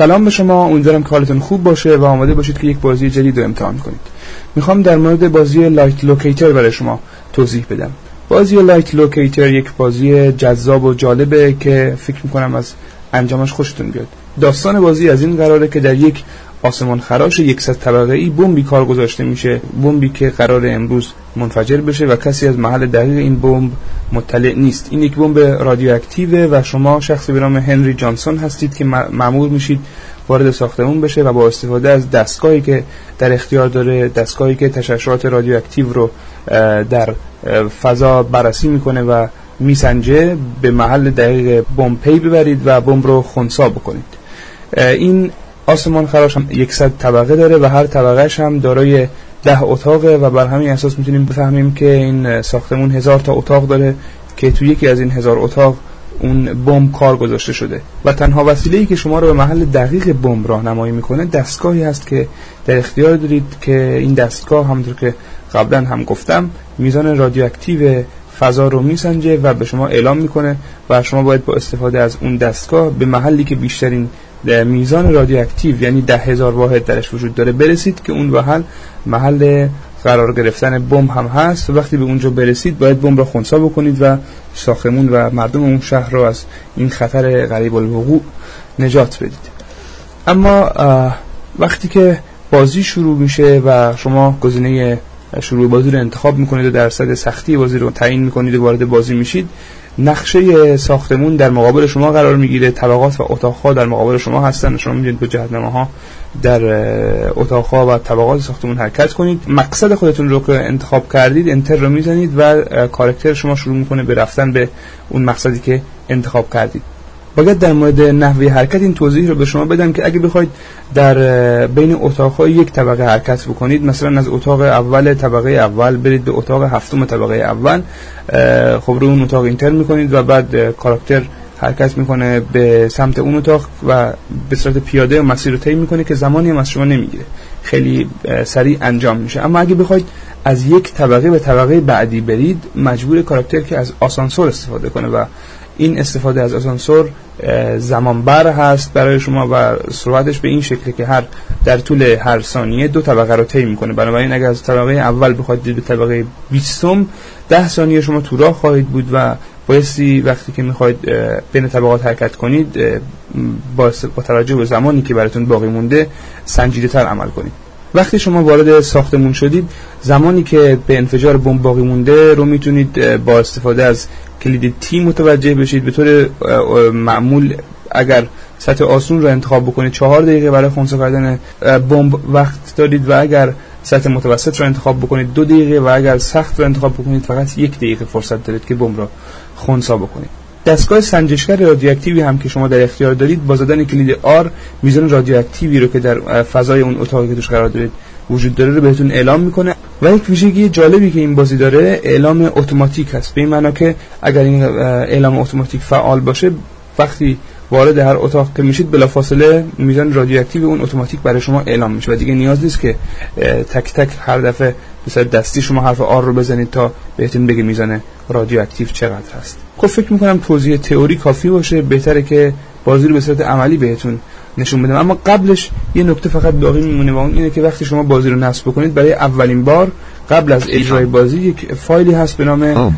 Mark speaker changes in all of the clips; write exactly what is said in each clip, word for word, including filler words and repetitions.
Speaker 1: سلام به شما، امیدوارم که حالتون خوب باشه و آماده باشید که یک بازی جدید رو امتحان کنید. میخوام در مورد بازی لایت لوکیتر برای شما توضیح بدم. بازی لایت لوکیتر یک بازی جذاب و جالبه که فکر میکنم از انجامش خوشتون بیاد. داستان بازی از این قراره که در یک آسمان خراش صد طبقه‌ای بمبی کار گذاشته میشه، بمبی که قراره امروز منفجر بشه و کسی از محل دقیق این بمب مطلع نیست. این یک بمب رادیواکتیوه و شما شخصی به نام هنری جانسون هستید که مأمور میشید وارد ساختمون بشه و با استفاده از دستگاهی که در اختیار داره، دستگاهی که تشعشعات رادیواکتیو رو در فضا بررسی میکنه و میسنجه، به محل دقیق بمب پی ببرید و بمب رو خنثی بکنید. این آسمان خراش هم صد طبقه داره و هر طبقهش هم دارای ده اتاقه و بر همین اساس میتونیم بفهمیم که این ساختمون هزار تا اتاق داره که تو یکی از این هزار اتاق اون بمب کار گذاشته شده و تنها وسیله‌ای که شما رو به محل دقیق بمب راهنمایی میکنه دستگاهی هست که در اختیار دارید که این دستگاه همونطور که قبلا هم گفتم میزان رادیواکتیو فضا رو میسنجه و به شما اعلام میکنه و شما باید با استفاده از اون دستگاه به محلی که بیشترین میزان رادیواکتیو یعنی ده هزار واحد درش وجود داره برسید که اون محل محل قرار گرفتن بمب هم هست و وقتی به اونجا برسید باید بمب را خنثی بکنید و ساختمون و مردم اون شهر رو از این خطر قریب الوقوع نجات بدید. اما وقتی که بازی شروع میشه و شما گزینه شروع بازی رو انتخاب میکنید و درصد سختی بازی رو تعیین میکنید و وارد بازی میشید، نقشه ساختمون در مقابل شما قرار میگیره، طبقات و اتاق‌ها در مقابل شما هستن. شما میتونید با جهت‌نماها در اتاق‌ها و طبقات ساختمون حرکت کنید. مقصد خودتون رو که انتخاب کردید انتر رو میزنید و کاراکتر شما شروع میکنه به رفتن به اون مقصدی که انتخاب کردید. باید در مورد نحوه حرکت این توضیح رو به شما بدم که اگه بخواید در بین اتاق‌های یک طبقه حرکت بکنید، مثلا از اتاق اول طبقه اول برید به اتاق هفتم طبقه اول، خب روی اون اتاق اینتر میکنید و بعد کاراکتر حرکت میکنه به سمت اون اتاق و به صورت پیاده مسیر رو طی میکنه که زمانی هم از شما نمیگیره، خیلی سریع انجام میشه. اما اگه بخواید از یک طبقه به طبقه بعدی برید، مجبور کاراکتر که از آسانسور استفاده کنه و این استفاده از آسانسور زمان بر هست برای شما و سرعتش به این شکلی که هر در طول هر ثانیه دو طبقه رو طی میکنه. بنابراین اگر از طبقه اول بخواید به طبقه بیستم، ده ثانیه شما تو راه خواهید بود و بایستی وقتی که میخواید بین طبقات حرکت کنید با توجه به زمانی که براتون باقی مونده سنجیده تر عمل کنید. وقتی شما وارد ساختمون شدید، زمانی که به انفجار بمب باقی مونده رو میتونید با استفاده از کلید تی متوجه بشید. به طور معمول اگر سطح آسون رو انتخاب بکنید چهار دقیقه برای خنثی کردن بمب وقت دارید و اگر سطح متوسط رو انتخاب بکنید دو دقیقه و اگر سخت رو انتخاب بکنید فقط یک دقیقه فرصت دارید که بمب رو خنثی بکنید. دستگاه سنجشگر رادیواکتیوی هم که شما در اختیار دارید با زدن کلید آر میزان رادیواکتیوی رو که در فضای اون اتاقی که توش قرار دارید وجود داره رو بهتون اعلام میکنه. و یک ویژگی جالبی که این بازی داره اعلام اتوماتیک هست، به این معنی که اگر این اعلام اتوماتیک فعال باشه وقتی وارد هر اتاق که میشید بلافاصله میزان رادیواکتیو اون اتوماتیک برای شما اعلام میشه و دیگه نیاز نیست که تک تک هر دفعه به صورت دستی شما حرف آر رو بزنید تا بهتون بگه میزان رادیواکتیو چقدر هست. خب فکر میکنم توضیح تئوری کافی باشه، بهتره که بازی رو به صورت عملی بهتون نشون بدم. اما قبلش یه نکته فقط باقی میمونه و اون اینه که وقتی شما بازی رو نصب بکنید برای اولین بار قبل از اجرای بازی یک فایلی هست به نام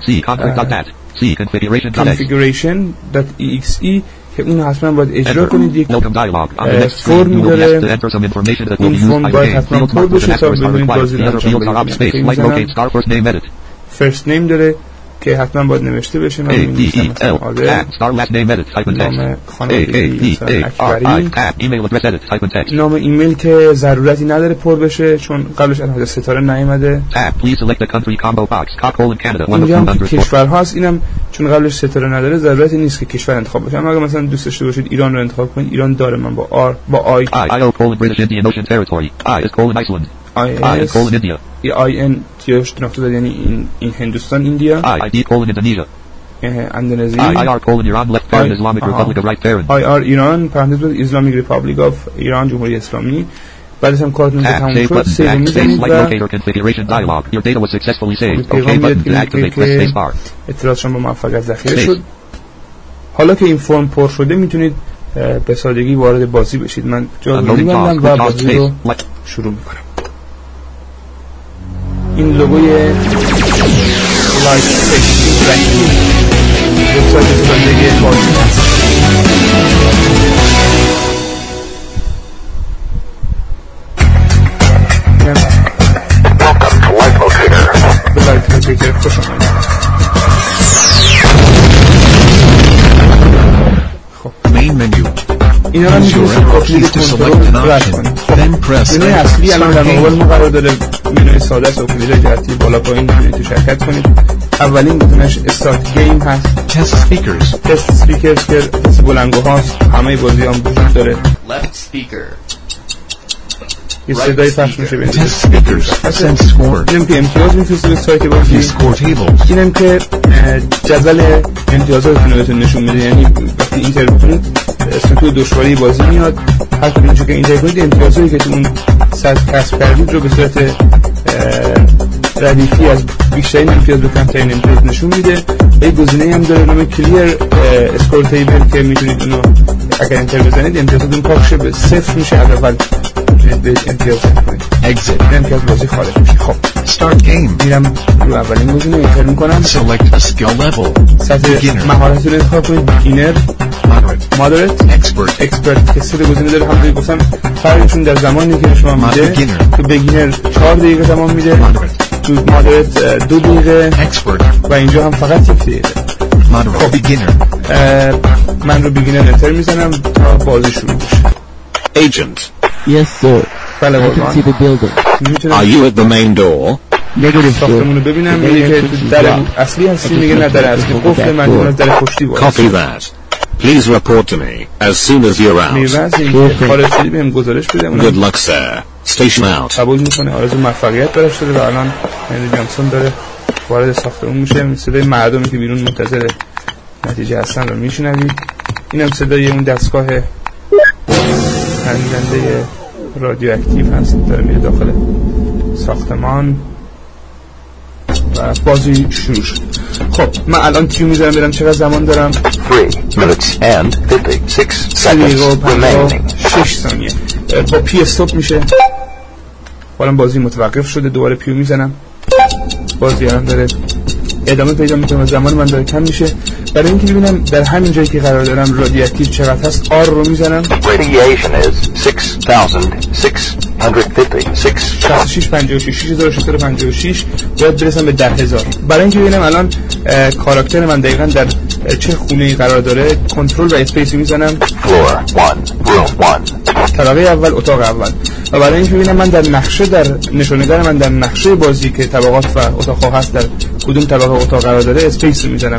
Speaker 1: configuration dot e x e که اون حتما باید اجرا کنید. یک فرمی داره، این فرم باید حتما پر بشه تا ببینید بازی رو انجام بدید. فرست نیم داره که حتما باید نوشته بشه، نام نام ایمیل که ضرورتی نداره پر بشه چون قبلش الان ستاره نیامده. اینجا هم که کشورها هست، اینم چون قبلش ستاره نداره ضرورتی نیست که کشور انتخاب بشه. اما اگه مثلا دوست داشته باشید ایران رو انتخاب کنید، ایران داره. من با آر با آی I is India. I N تیش نقطه داد یعنی این این هندوستان ایندیا. I D colon Indonesia. اندونزی. I R colon Iran left parent Islamic Republic of right parent. I R ایران پرانتز بود Islamic Republic of ایران جمهوری اسلامی. بعد از هم کارتون که تموم شد سیو می‌زنید و اطلاعاتشون با موفقیت ذخیره شد. حالا که این فرم پر شده میتونید به سادگی وارد بازی بشید. من جا رو می‌بندم و بازی رو شروع می‌کنم. این لوگوی لایت اینتراکتیو وبسایت سازندگی بازی هست. به لایت لوکیتر خوش آمدید. اینا رو میتونید با کلید کنترل رد کنید. منوی اصلی الان در مقابل ما قرار داره. منوی ساده است و کلیدهای جهتی بالا پایین میتونید تو شرکت کنید. اولین بوتونش استارت گیم هست. تست سپیکرز تست سپیکرز که تست بلندگوهاست. همه بازی هم وجود داره. لفت سپیکر یه صدای پخش میشه بینید. تست سپیکرز سنس سکور. اینم که امتیاز میفرسته به سایت بازی. سکور تیبل. اینم که جدول امتیازاتتون رو بهتون نشون میده. یعنی وقتی اینتر بکنید اسم تو دشواری بازی میاد. هر کدوم که اینتر کنید امتیازاتی که تو اون سطح کسب کردید رو به صورت ردیفی از بیشترین امتیاز به کمترین امتیاز نشون میده. یه گزینه هم داره نام کلیر اسکور تیبل که میتونید اونو اگر انتر بزنید امتیازاتون پاک به صفر میشه. اول به امتیاز کنید. اگزیت اینم که از بازی خارج میشه. خب استارت گیم میرم رو اولین گزینه انتر میکنم. سلکت اسکیل لول. سطح مهارت رو انتخاب کنید. بیگینر، مادرت، اکسپرت. اکسپرت که سه گزینه داره. همونطوری گفتم فرقشون در زمانی که شما میده. تو بیگینر چهار دقیقه زمان میده. تو مادرت دو دقیقه. اکسپرت و اینجا هم فقط یک دقیقه. خب بیگینر من رو بیگینر انتر میزنم تا بازی شروع بشه. ایجنت. Yes sir. I can see the building. Are you at the main door? Negative. ساختمون رو ببینم. میگه که در اصلی هستی. میگه نه در اصلی قفل من در پشتی باشه. Copy that. Please report to me as soon as you're out. میوز این خارج شدی بهم گزارش بده. Good luck sir. Station out. قبول میکنه. آرزو موفقیت براش داره و الان هنری جانسون داره وارد ساختمون میشه. صدای مردمی که بیرون منتظر نتیجه هستن رو میشنوید. اینم صدای اون دستگاه تنیدنده رادیواکتیو هست داره میره داخل ساختمان و بازی شروع شد. خب من الان تیو میذارم برم چقدر زمان دارم. three minutes and fifty-six seconds remaining. شش ثانیه. با پی استاپ میشه. حالا بازی متوقف شده. دوباره پیو میزنم. بازی الان داره ادامه پیدا میکنه. زمان من داره کم میشه. برای اینکه ببینم در همین جایی که قرار دارم رادیواکتیو چقدر هست آر رو میزنم. Radiation is six thousand six hundred fifty-six. شصت و شش پنجاه و شش شش هزار و ششصد و پنجاه و شش باید برسم به ده هزار. برای اینکه ببینم الان کاراکتر من دقیقاً در چه خونه‌ای قرار داره کنترل و اسپیس میزنم. Floor one, room one. طبقه اول اتاق اول. و برای اینکه ببینم من در نقشه در نشونگر من در نقشه بازی که طبقات و اتاق‌ها هست در کدوم طبقه اتاق قرار داره اسپیس میزنم.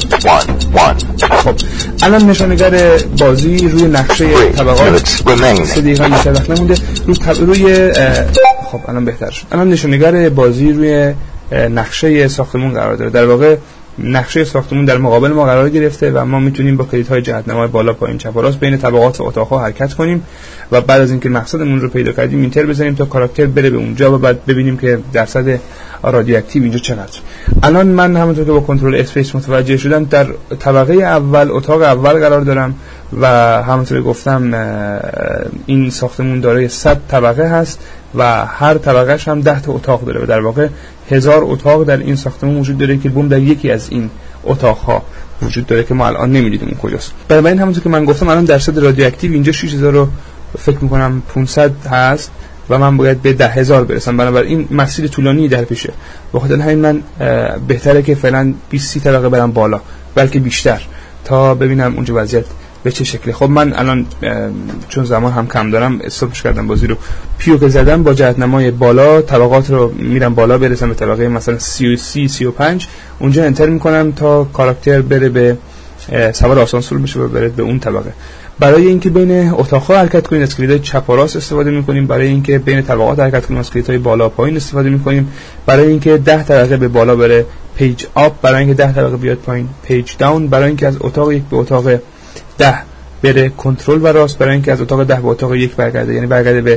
Speaker 1: خب الان نشونگر بازی روی نقشه طبقات سه دقیقه بیشتر وقت نمونده. روی طب... روی خب الان بهتر شد. الان نشونگر بازی روی نقشه ساختمون قرار داره. در واقع نقشه ساختمون در مقابل ما قرار گرفته و ما میتونیم با کلیدهای جهت‌نمای بالا پایین چپ و راست بین طبقات و اتاق‌ها حرکت کنیم و بعد از اینکه مقصدمون رو پیدا کردیم اینتر بزنیم تا کاراکتر بره به اونجا و بعد ببینیم که درصد رادیواکتیو اینجا چقدر. الان من همونطور که با کنترل اسپیس متوجه شدم در طبقه اول اتاق اول قرار دارم و همونطور که گفتم این ساختمون دارای صد طبقه هست و هر طبقهش هم ده تا اتاق داره و در واقع هزار اتاق در این ساختمون وجود داره که بوم در یکی از این اتاقها وجود داره که ما الان نمی‌دونیم اون کجاست. برای این همونطور که من گفتم الان درصد رادیواکتیو اینجا شش هزار رو فکر می‌کنم پانصد هست و من باید به ده هزار برسم. بنابراین مسیر طولانی در پیشه. بخاطر همین من بهتره که فعلا بیست سی طبقه برم بالا بلکه بیشتر تا ببینم اونجا وضعیت به چه شکلی. خب من الان چون زمان هم کم دارم استاپش کردم بازی رو. پیو که زدم با جهت‌نمای بالا طبقات رو میرم بالا برسم به طبقه مثلا سی و سی سی و پنج. اونجا انتر میکنم تا کاراکتر بره به سوار آسانسور بشه و بره به اون طبقه. برای اینکه بین اتاق‌ها حرکت کنیم از کلیدهای چپ و راست استفاده می‌کنیم. برای اینکه بین طبقات حرکت کنیم از کلیدهای بالا و پایین استفاده می‌کنیم. برای اینکه ده طبقه به بالا بره پیج آپ، برای اینکه ده طبقه بیاد پایین پیج داون، برای اینکه از اتاق یک به اتاق ده بره کنترل و راست، برای اینکه از اتاق ده به اتاق یک برگرده یعنی برگرده به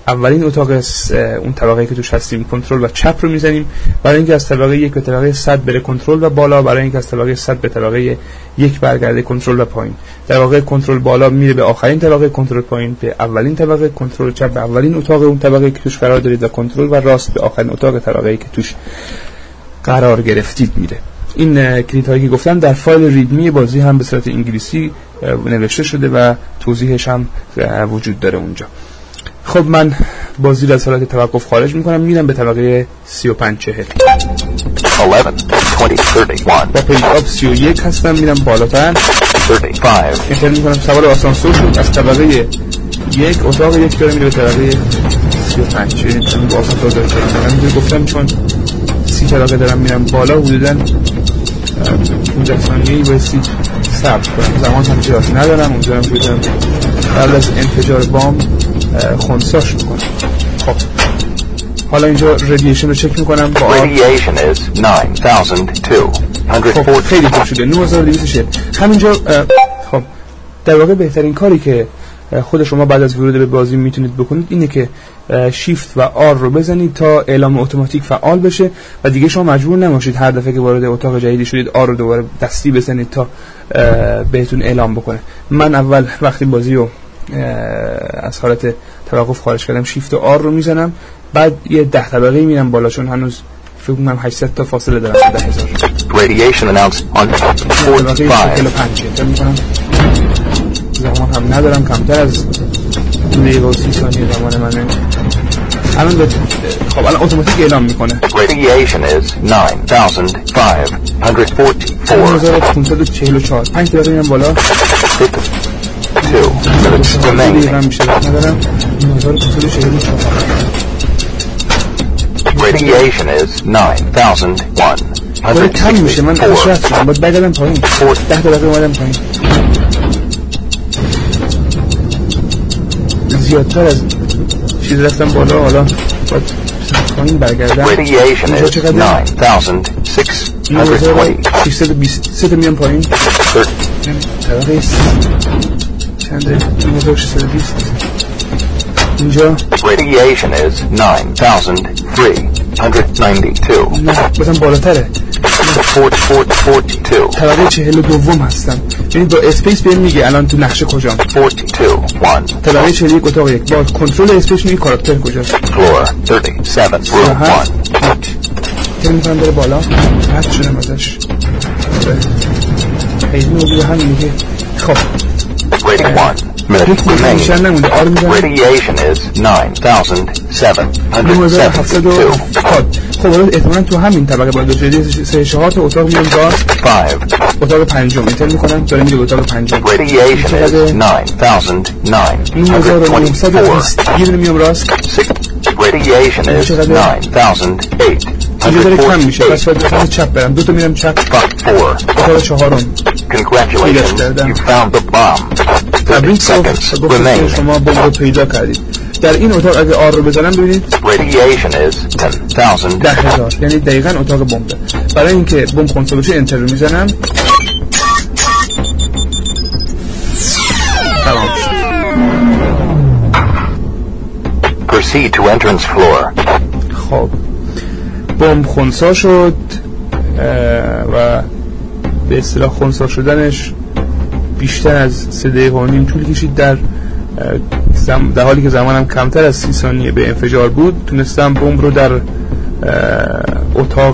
Speaker 1: اولین اتاق اون طبقه که توش هستیم کنترل و چپ رو میزنیم برای اینکه از طبقه یک به طبقه صد بره کنترل و بالا، برای اینکه از طبقه صد به طبقه یک برگرده کنترل و پایین. در واقع کنترل بالا میره به آخرین طبقه، کنترل پایین به اولین طبقه، کنترل چپ به اولین اتاق اون طبقه که توش قرار دارید و کنترل و راست به آخرین اتاق طبقه‌ای که توش قرار گرفتید میره. این کلیدهایی که گفتم در فایل ریدمی بازی هم به صورت انگلیسی نوشته شده و توضیحش هم وجود داره اونجا. خب من بازی را از حالت توقف خارج میکنم، میرم به طبقه سی و پنج چهل. با پیج آپ سی و یک هستم، میرم بالاتر انتر میکنم، سوار آسانسور شد، از طبقه یک اتاق یک داره میره به طبقه سی و پنج. یعنی با آسانسور داره کنم. همینجور گفتم چون سی طبقه دارم میرم بالا، حدوداً پانزده ثانیه‌ای بایستی صبر کنم، زمان هم زیاد ندارم. اونجا هم بودم قبل از انفجار بام خونساش میکنم. خب حالا اینجا ردیشن رو چک میکنم با آر. خب خیلی خوب شده، نه هزار و دویست و چهل. همینجا خب در واقع بهترین کاری که خود شما بعد از ورود به بازی میتونید بکنید اینه که شیفت و آر رو بزنید تا اعلام اتوماتیک فعال بشه و دیگه شما مجبور نباشید هر دفعه که وارد اتاق جدیدی شدید آر رو دوباره دستی بزنید تا بهتون اعلام بکنه. من اول وقتی بازی رو از حالت توقف خارج کردم شیفت و آر رو میزنم، بعد یه ده طبقه میرم بالا چون هنوز فکر کنم هشتصد تا فاصله دارم ده هزار.
Speaker 2: Radiation announced on forty-five.
Speaker 1: زمان هم ندارم، کمتر از دو دقیقه و سی ثانیه زمان منه. الان به خب الان اتوماتیک اعلام میکنه.
Speaker 2: Radiation is nine thousand five hundred forty-four.
Speaker 1: نه هزار و پانصد و چهل و چهار. پنج دقیقه میرم بالا.
Speaker 2: Two minutes remaining.
Speaker 1: ندارم. نه هزار و پانصد و چهل و چهار.
Speaker 2: Radiation is nine thousand one hundred
Speaker 1: کم میشه، من اشرف شدم باید بگردم پایین. ده دقیقه اومدم پایین. زیادتر از چیز رفتم بالا، حالا باید پایین برگردم.
Speaker 2: Radiation is nine thousand six hundred twenty.
Speaker 1: ششصد و بیست. سه تا میام پایین. طبقه چنده؟ نه هزار و ششصد و بیست. اینجا
Speaker 2: Radiation is nine thousand three hundred ninety-two.
Speaker 1: نه بازم بالاتره.
Speaker 2: forty-two.
Speaker 1: طبقه چهل و دوم هستم. یعنی با اسپیس بهم میگه الان تو نقشه کجام.
Speaker 2: forty-two. one.
Speaker 1: طبقه چهل و یک اتاق یک. با کنترل اسپیس میگه کاراکتر کجاست.
Speaker 2: Floor thirty-seven. Room one.
Speaker 1: تر میکنم بره بالا. رد شدم ازش. خیلی موضوع هم میگه. خب
Speaker 2: Rating one. Minute remaining. Radiation is nine thousand seven hundred seventy-two.
Speaker 1: خب حالا احتمالاً تو همین طبقه باید بشه. سه چهار تا اتاق میام دار.
Speaker 2: five.
Speaker 1: اتاق پنجم اینتر میکنم داره میگه اتاق پنجم.
Speaker 2: Radiation is nine thousand nine hundred twenty-four.
Speaker 1: یه دونه میام راست.
Speaker 2: Radiation is nine thousand eight
Speaker 1: اینجا داره
Speaker 2: hundred
Speaker 1: کم میشه، پس باید اتاق چپ برم. دو تا میرم چپ.
Speaker 2: four.
Speaker 1: اتاق چهارم.
Speaker 2: Congratulations, you found the bomb. thirty seconds remain.
Speaker 1: شما بمب رو پیدا کردید. در این اتاق اگه آر رو بزنم ببینید
Speaker 2: Radiation is ten thousand.
Speaker 1: ده هزار، یعنی دقیقاً اتاق بمبه. برای اینکه بمب خونسا بشه انتر رو میزنم. تمام شد.
Speaker 2: Proceed to entrance floor.
Speaker 1: خب بمب خونسا شد و به اصطلاح خونسا شدنش بیشتر از سه دقیقه و نیم طول کشید. در در حالی که زمانم کمتر از سی ثانیه به انفجار بود تونستم بمب رو در اتاق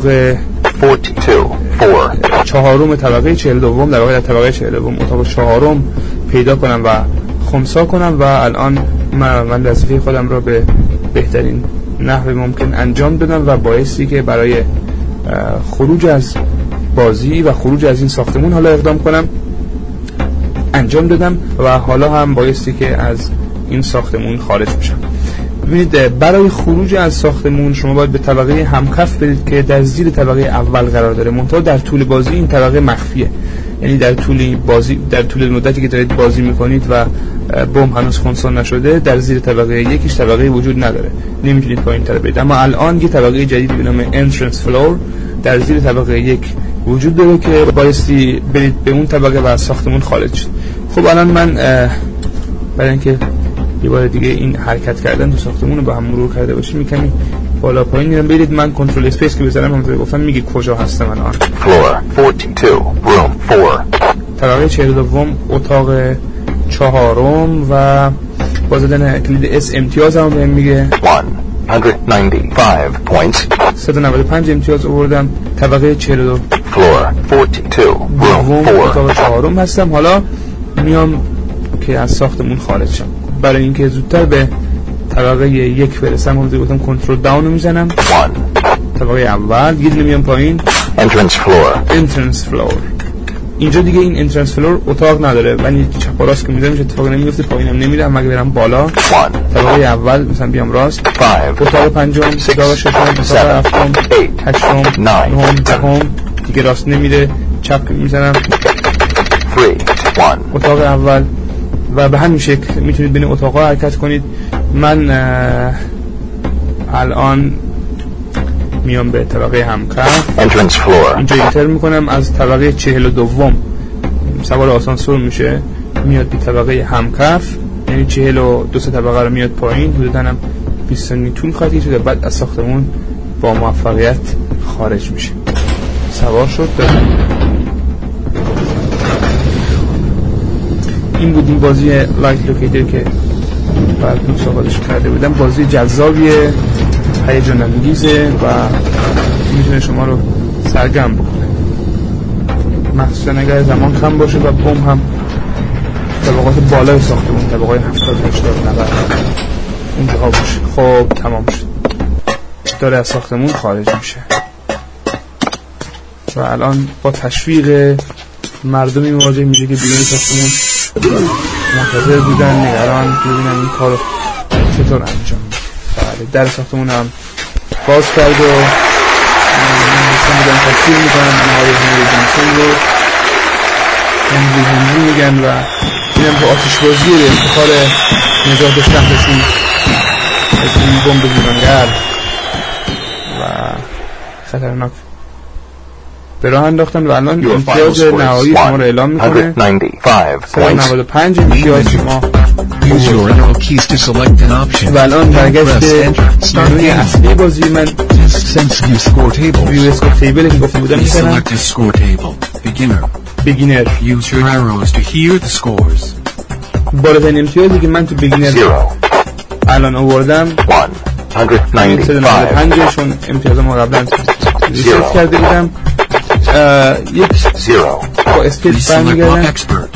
Speaker 1: چهارم طبقه چهل دوم، در واقع در طبقه چهل دوم اتاق چهارم پیدا کنم و خنثی کنم و الان من, من وظیفه خودم رو به بهترین نحو ممکن انجام بدم و بایستی که برای خروج از بازی و خروج از این ساختمون حالا اقدام کنم. انجام دادم و حالا هم بایستی که از این ساختمون خارج بشم. ببینید برای خروج از ساختمون شما باید به طبقه همکف برید که در زیر طبقه اول قرار داره، منتها در طول بازی این طبقه مخفیه. یعنی در طول بازی در طول مدتی که دارید بازی میکنید و بمب هنوز خنثی نشده در زیر طبقه یکیش طبقه وجود نداره، نمیتونید پایین تر برید. اما الان یه طبقه جدید به نام entrance floor در زیر طبقه یک وجود داره که بایستی برید به اون طبقه و از ساختمون خارج شید. خب الان من برای اینکه یه بار دیگه این حرکت کردن تو ساختمون رو با هم مرور کرده باشیم. میکنی بالا پایین میرم. برید من کنترل اسپیس که بزنم همونطور گفتم میگه کجا هستم الان.
Speaker 2: Floor forty-two, room four.
Speaker 1: طبقه چهل و دو، اتاق چهارم و با زدن کلید اس امتیاز هم بهم میگه
Speaker 2: one ninety-five points.
Speaker 1: صد و نود و پنج امتیاز آوردم. طبقه چهل و دو،
Speaker 2: Floor forty-two, room four.
Speaker 1: اتاق چهارم هستم. حالا میام که از ساختمون خارج شم. برای اینکه زودتر به طبقه یک برسم همونطور گفتم کنترل داون رو میزنم.
Speaker 2: one.
Speaker 1: طبقه اول یه دونه میام پایین.
Speaker 2: Entrance floor.
Speaker 1: Entrance floor. اینجا دیگه این انترنس فلور اتاق نداره ولی چپ و راست که میذارم اتفاقی نمیفته، پایینم نمیرم. مگه برم بالا طبقه اول مثلا بیام راست، اتاق پنجم، اتاق ششم، اتاق هفتم، هشتم، نهم، دهم دیگه راست نمیره، چپ میزنم اتاق اول و به همین شکل میتونید بین اتاقا حرکت کنید. من الان میام به طبقه همکف، اینجا اینتر میکنم. از طبقه چهل و دوم سوار آسانسور میشه میاد به طبقه همکف، یعنی چهل و دو طبقه رو میاد پایین. حدوداً هم بیست ثانیه طول خواهد کشید. بعد از ساختمون با موفقیت خارج میشه. سوار شد. این بود این بازی لایت لوکیتر که براتون صحبتش کرده بودم. بازی جذابیه، هیجان انگیزه و میتونه شما رو سرگرم بکنه، مخصوصا اگر زمان کم باشه و بم هم طبقات بالای ساختمون، طبقات هفتاد، هشتاد، نود اونجاها باشه. خب تمام شد، داره از ساختمون خارج میشه و الان با تشویق مردمی مواجه میشه که بیرون ساختمون منتظر بودن، نگران که ببینن این کارو چطور انجام میده. بله، در ساختمون هم باز کرد و مثلا میگن تکیل میکنن نهای هنری جنسون رو هنری هنری میگن و اینم که آتش بازی رو افتخار نجات شهرشون از این بمب بیرانگر و خطرناک به راه انداختن و الان امتیاز نهایی شما رو اعلام میکنه. صد و نود و پنج امتیاز شما و الان برگشت منوی اصلی بازی من ویو اسکور تیبل که گفته بودم میزنم بگینر. بالاترین امتیازی که من تو بگینر الان آوردم صد و نود و پنج چون امتیازم رو قبلا ریست کرده بودم. یک با اسکیل برمیگردم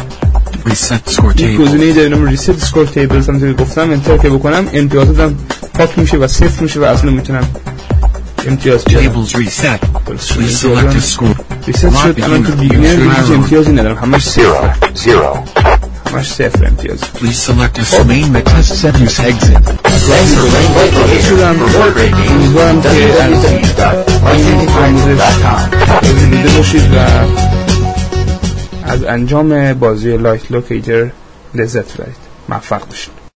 Speaker 1: یک گزینه‌ای داریم ریست سکور تیبلز هم که گفتم انتر که بکنم امتیازاتم پاک میشه و صفر میشه و اصلا میتونم امتیاز بیارم. ریست شد. الان تو بیگنر هیچ امتیازی ندارم، همش صفر همش صفر امتیاز. امیدوارم که این آموزش دیده باشید و از انجام بازی لایت لوکیتر لذت ببرید. موفق باشید.